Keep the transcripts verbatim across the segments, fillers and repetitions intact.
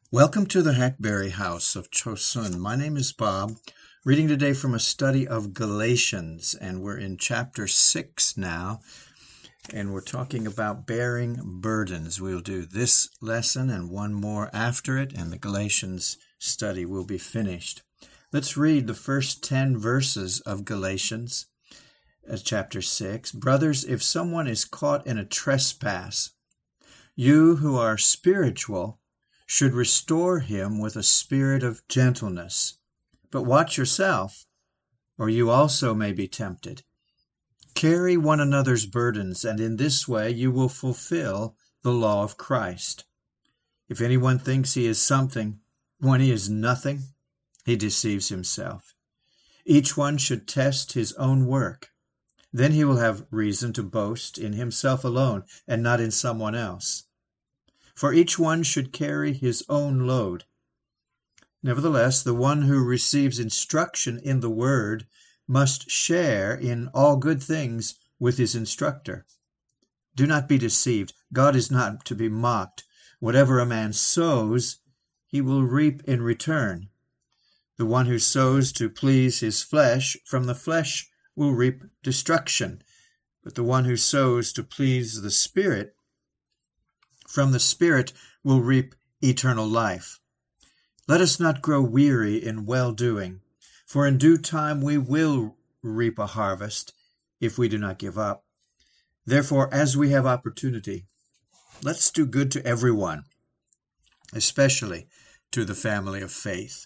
Welcome to the Hackberry House of Chosun. My name is Bob, reading today from a study of Galatians, and we're in chapter six now, and we're talking about bearing burdens. We'll do this lesson and one more after it, and the Galatians study will be finished. Let's read the first ten verses of Galatians, uh, chapter six. Brothers, if someone is caught in a trespass, you who are spiritual should restore him with a spirit of gentleness. But watch yourself, or you also may be tempted. Carry one another's burdens, and in this way you will fulfill the law of Christ. If anyone thinks he is something when he is nothing, he deceives himself. Each one should test his own work. Then he will have reason to boast in himself alone and not in someone else. For each one should carry his own load. Nevertheless, the one who receives instruction in the word must share in all good things with his instructor. Do not be deceived. God is not to be mocked. Whatever a man sows, he will reap in return. The one who sows to please his flesh, from the flesh will reap destruction. But the one who sows to please the Spirit, from the Spirit will reap eternal life. Let us not grow weary in well-doing, for in due time we will reap a harvest if we do not give up. Therefore, as we have opportunity, let's do good to everyone, especially to the family of faith.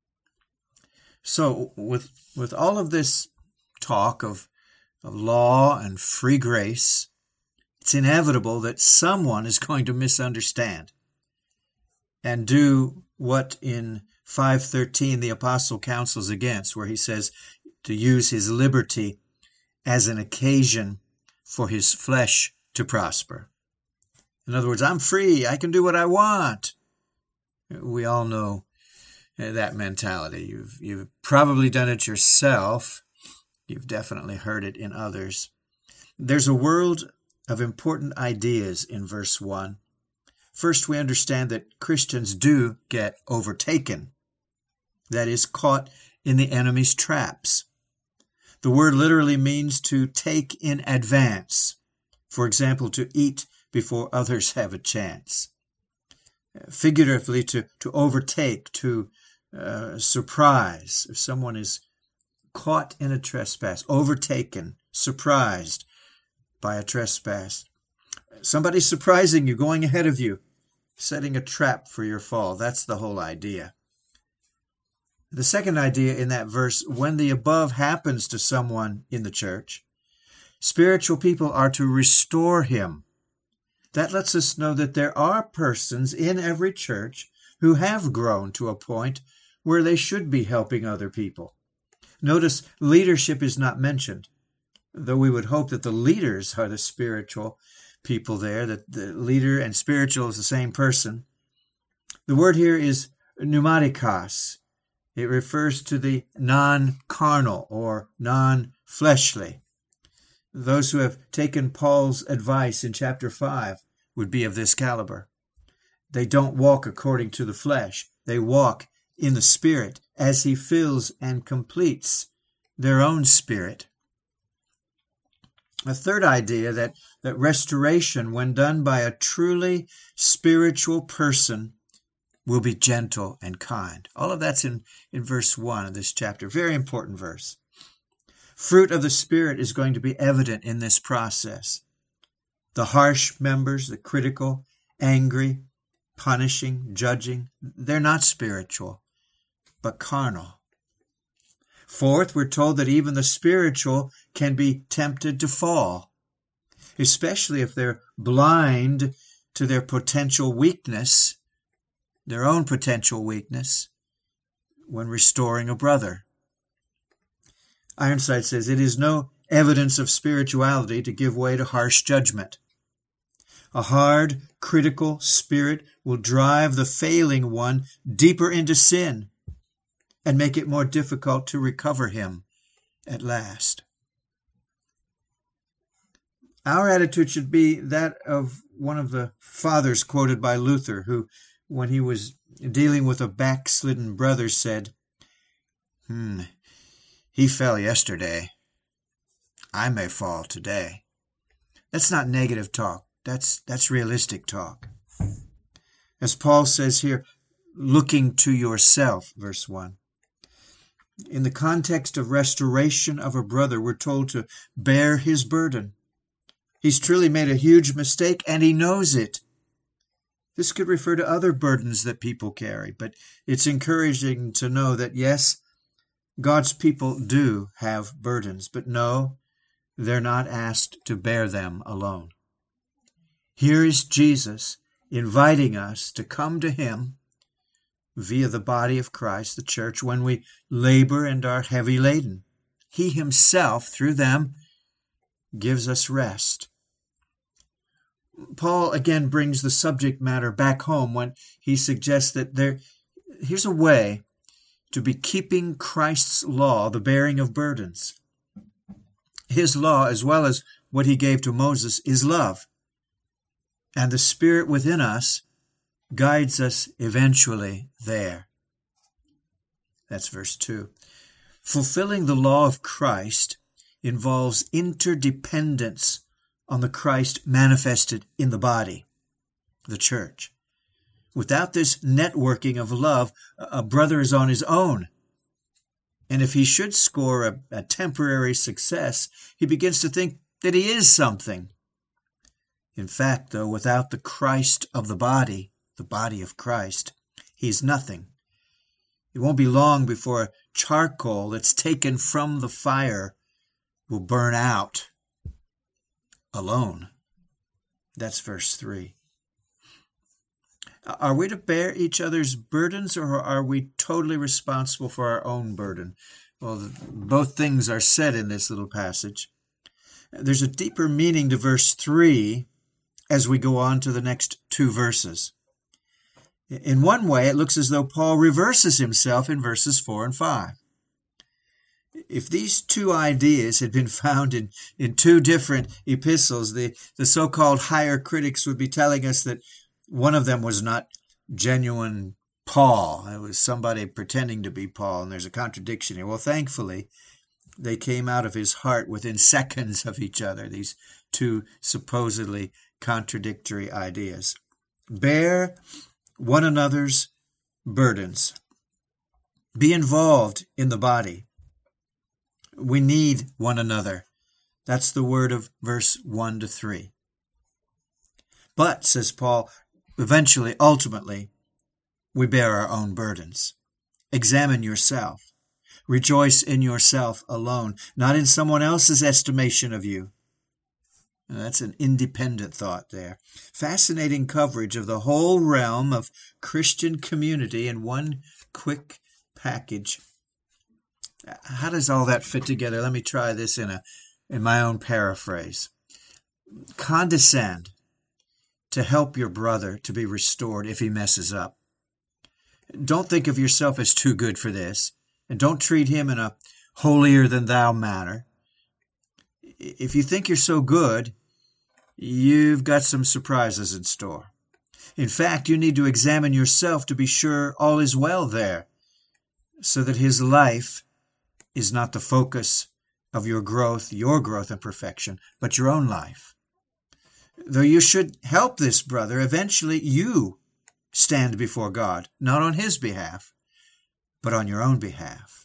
So, with, with all of this talk of, of law and free grace, it's inevitable that someone is going to misunderstand and do what in five thirteen the apostle counsels against, where he says to use his liberty as an occasion for his flesh to prosper. In other words, I'm free. I can do what I want. We all know that mentality. You've, you've probably done it yourself. You've definitely heard it in others. There's a world of important ideas in verse one. First, we understand that Christians do get overtaken, that is, caught in the enemy's traps. The word literally means to take in advance. For example, to eat before others have a chance. Figuratively, to, to overtake, to uh, surprise. If someone is caught in a trespass, overtaken, surprised by a trespass. Somebody surprising you, going ahead of you, setting a trap for your fall. That's the whole idea. The second idea in that verse, when the above happens to someone in the church, spiritual people are to restore him. That lets us know that there are persons in every church who have grown to a point where they should be helping other people. Notice leadership is not mentioned, though we would hope that the leaders are the spiritual people there, that the leader and spiritual is the same person. The word here is pneumatikos. It refers to the non-carnal or non-fleshly. Those who have taken Paul's advice in chapter five would be of this caliber. They don't walk according to the flesh. They walk in the Spirit as he fills and completes their own spirit. A third idea, that, that restoration, when done by a truly spiritual person, will be gentle and kind. All of that's in, in verse one of this chapter. Very important verse. Fruit of the Spirit is going to be evident in this process. The harsh members, the critical, angry, punishing, judging, they're not spiritual, but carnal. Fourth, we're told that even the spiritual can be tempted to fall, especially if they're blind to their potential weakness, their own potential weakness, when restoring a brother. Ironside says, it is no evidence of spirituality to give way to harsh judgment. A hard, critical spirit will drive the failing one deeper into sin and make it more difficult to recover him at last. Our attitude should be that of one of the fathers quoted by Luther, who when he was dealing with a backslidden brother, said, Hmm, he fell yesterday. I may fall today. That's not negative talk. That's, that's realistic talk. As Paul says here, looking to yourself, verse one. In the context of restoration of a brother, we're told to bear his burden. He's truly made a huge mistake, and he knows it. This could refer to other burdens that people carry, but it's encouraging to know that, yes, God's people do have burdens, but no, they're not asked to bear them alone. Here is Jesus inviting us to come to him via the body of Christ, the church, when we labor and are heavy laden. He himself, through them, gives us rest. Paul again brings the subject matter back home when he suggests that there, here's a way to be keeping Christ's law, the bearing of burdens. His law, as well as what he gave to Moses, is love. And the Spirit within us guides us eventually there. That's verse two. Fulfilling the law of Christ involves interdependence on the Christ manifested in the body, the church. Without this networking of love, a brother is on his own. And if he should score a, a temporary success, he begins to think that he is something. In fact, though, without the Christ of the body, the body of Christ, he's nothing. It won't be long before charcoal that's taken from the fire will burn out alone. That's verse three. Are we to bear each other's burdens, or are we totally responsible for our own burden? Well, both things are said in this little passage. There's a deeper meaning to verse three as we go on to the next two verses. In one way, it looks as though Paul reverses himself in verses four and five. If these two ideas had been found in, in two different epistles, the, the so-called higher critics would be telling us that one of them was not genuine Paul. It was somebody pretending to be Paul, and there's a contradiction here. Well, thankfully, they came out of his heart within seconds of each other, these two supposedly contradictory ideas. Bear one another's burdens. Be involved in the body. We need one another. That's the word of verse one to three. But, says Paul, eventually, ultimately, we bear our own burdens. Examine yourself. Rejoice in yourself alone, not in someone else's estimation of you. Now, that's an independent thought there. Fascinating coverage of the whole realm of Christian community in one quick package. How does all that fit together? Let me try this in a in my own paraphrase. Condescend to help your brother to be restored if he messes up. Don't think of yourself as too good for this, and don't treat him in a holier-than-thou manner. If you think you're so good, you've got some surprises in store. In fact, you need to examine yourself to be sure all is well there, so that his life is not the focus of your growth, your growth and perfection, but your own life. Though you should help this brother, eventually you stand before God, not on his behalf, but on your own behalf.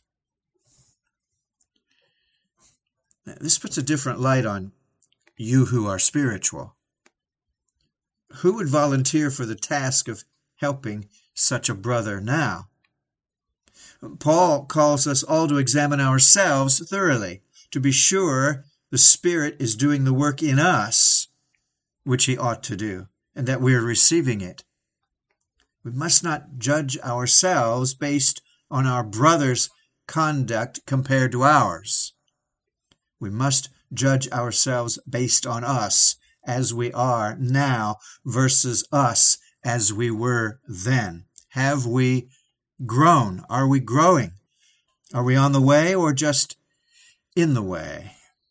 This puts a different light on you who are spiritual. Who would volunteer for the task of helping such a brother now? Paul calls us all to examine ourselves thoroughly, to be sure the Spirit is doing the work in us which he ought to do, and that we are receiving it. We must not judge ourselves based on our brother's conduct compared to ours. We must judge ourselves based on us as we are now versus us as we were then. Have we grown? Are we growing? Are we on the way or just in the way?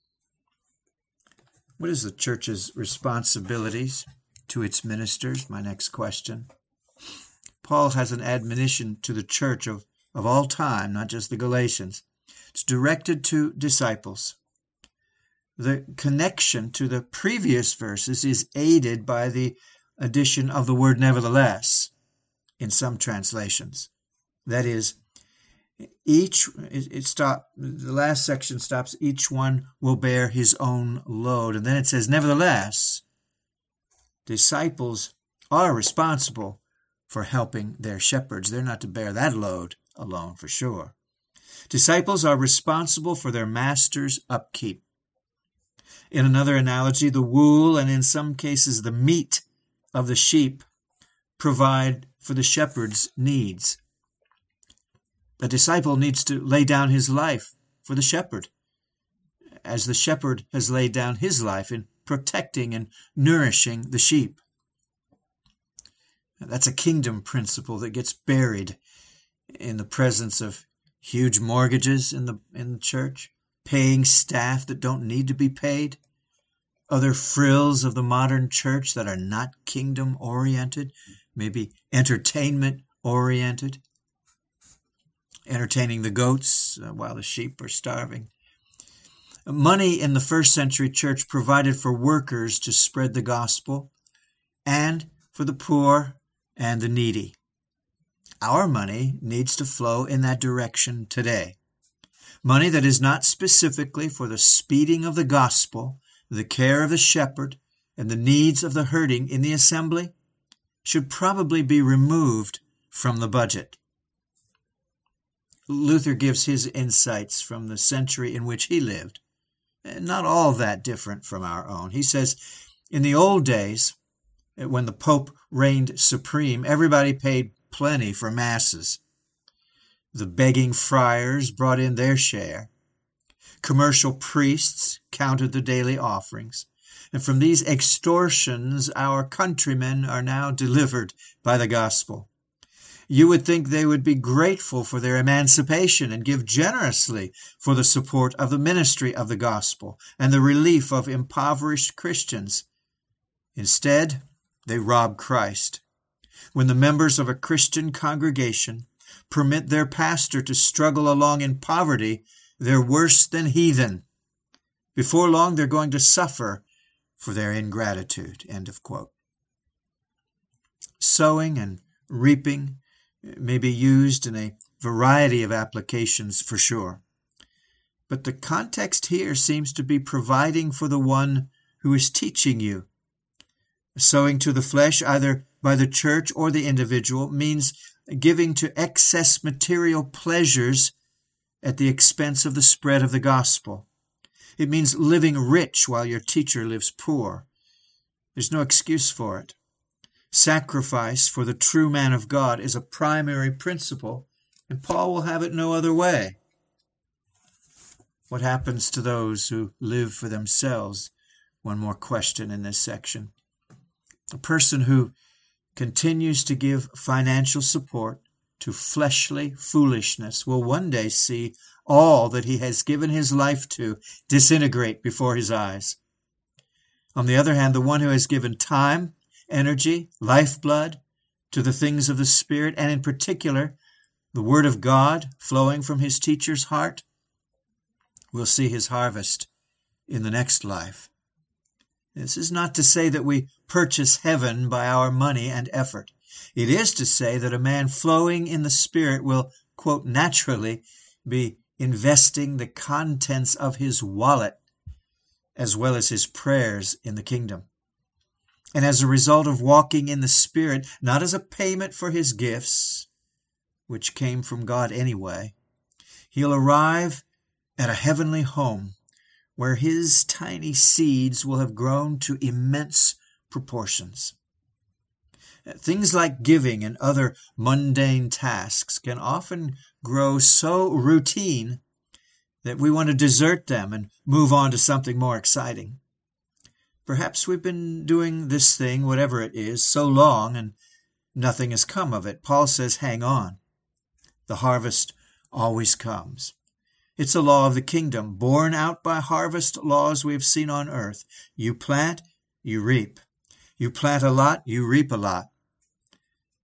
What is the church's responsibilities to its ministers? My next question. Paul has an admonition to the church of, of all time, not just the Galatians. It's directed to disciples. The connection to the previous verses is aided by the addition of the word nevertheless in some translations. That is, each, it, it stop, the last section stops, each one will bear his own load. And then it says, nevertheless, disciples are responsible for helping their shepherds. They're not to bear that load alone, for sure. Disciples are responsible for their master's upkeep. In another analogy, the wool and in some cases the meat of the sheep provide for the shepherd's needs. A disciple needs to lay down his life for the shepherd, as the shepherd has laid down his life in protecting and nourishing the sheep. That's a kingdom principle that gets buried in the presence of huge mortgages in the in the church, paying staff that don't need to be paid, other frills of the modern church that are not kingdom-oriented, maybe entertainment-oriented, entertaining the goats uh, while the sheep are starving. Money in the first century church provided for workers to spread the gospel and for the poor and the needy. Our money needs to flow in that direction today. Money that is not specifically for the speeding of the gospel, the care of the shepherd, and the needs of the hurting in the assembly should probably be removed from the budget. Luther gives his insights from the century in which he lived, not all that different from our own. He says, in the old days, when the Pope reigned supreme, everybody paid plenty for masses. The begging friars brought in their share. Commercial priests counted the daily offerings. And from these extortions, our countrymen are now delivered by the gospel. You would think they would be grateful for their emancipation and give generously for the support of the ministry of the gospel and the relief of impoverished Christians. Instead, they rob Christ. When the members of a Christian congregation permit their pastor to struggle along in poverty, they're worse than heathen. Before long, they're going to suffer for their ingratitude. End of quote. Sowing and reaping may be used in a variety of applications for sure. But the context here seems to be providing for the one who is teaching you. Sowing to the flesh, either by the church or the individual, means giving to excess material pleasures at the expense of the spread of the gospel. It means living rich while your teacher lives poor. There's no excuse for it. Sacrifice for the true man of God is a primary principle, and Paul will have it no other way. What happens to those who live for themselves? One more question in this section. A person who continues to give financial support to fleshly foolishness will one day see all that he has given his life to disintegrate before his eyes. On the other hand, the one who has given time, energy, lifeblood to the things of the Spirit, and in particular, the Word of God flowing from his teacher's heart, will see his harvest in the next life. This is not to say that we purchase heaven by our money and effort. It is to say that a man flowing in the Spirit will, quote, naturally be investing the contents of his wallet as well as his prayers in the kingdom. And as a result of walking in the Spirit, not as a payment for his gifts, which came from God anyway, he'll arrive at a heavenly home where his tiny seeds will have grown to immense proportions. Things like giving and other mundane tasks can often grow so routine that we want to desert them and move on to something more exciting. Perhaps we've been doing this thing, whatever it is, so long and nothing has come of it. Paul says, hang on. The harvest always comes. It's a law of the kingdom, borne out by harvest laws we've seen on earth. You plant, you reap. You plant a lot, you reap a lot.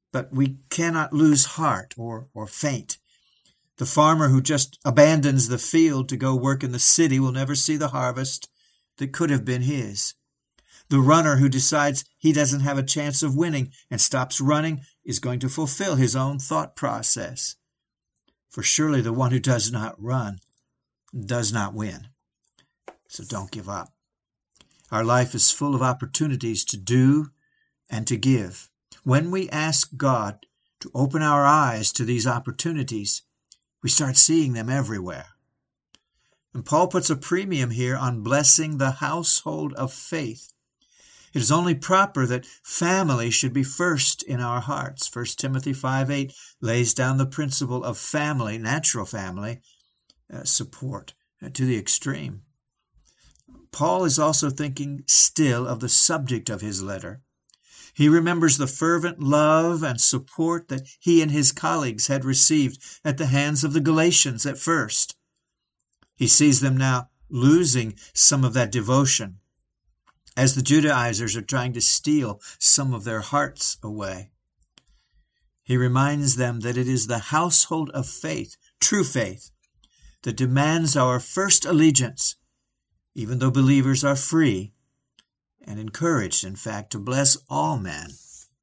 But we cannot lose heart or, or faint. The farmer who just abandons the field to go work in the city will never see the harvest that could have been his. The runner who decides he doesn't have a chance of winning and stops running is going to fulfill his own thought process. For surely the one who does not run does not win. So don't give up. Our life is full of opportunities to do and to give. When we ask God to open our eyes to these opportunities, we start seeing them everywhere. And Paul puts a premium here on blessing the household of faith. It is only proper that family should be first in our hearts. First Timothy five eight lays down the principle of family, natural family, uh, support uh, to the extreme. Paul is also thinking still of the subject of his letter. He remembers the fervent love and support that he and his colleagues had received at the hands of the Galatians at first. He sees them now losing some of that devotion as the Judaizers are trying to steal some of their hearts away. He reminds them that it is the household of faith, true faith, that demands our first allegiance, even though believers are free and encouraged, in fact, to bless all men.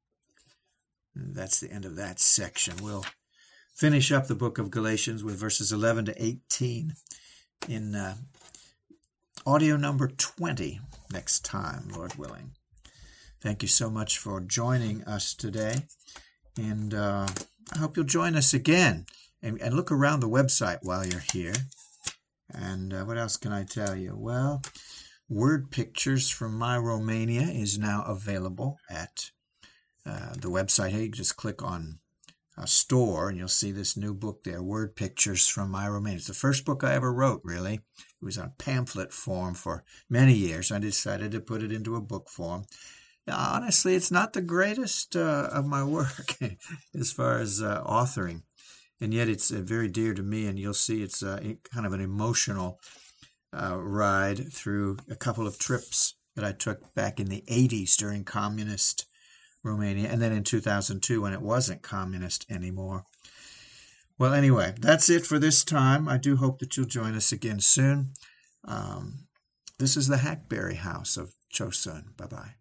And that's the end of that section. We'll finish up the book of Galatians with verses eleven to eighteen in uh, audio number twenty next time, Lord willing. Thank you so much for joining us today, and uh, I hope you'll join us again, and, and look around the website while you're here. And uh, what else can I tell you? Well, Word Pictures from My Romania is now available at uh, the website. Hey, you just click on a store and you'll see this new book there, Word Pictures from My Romania. It's the first book I ever wrote, really. It was on pamphlet form for many years. I decided to put it into a book form. Now, honestly, it's not the greatest uh, of my work as far as uh, authoring. And yet it's uh, very dear to me, and you'll see it's uh, kind of an emotional uh, ride through a couple of trips that I took back in the eighties during communist Romania, and then in two thousand two when it wasn't communist anymore. Well, anyway, that's it for this time. I do hope that you'll join us again soon. Um, this is the Hackberry House of Chosun. Bye-bye.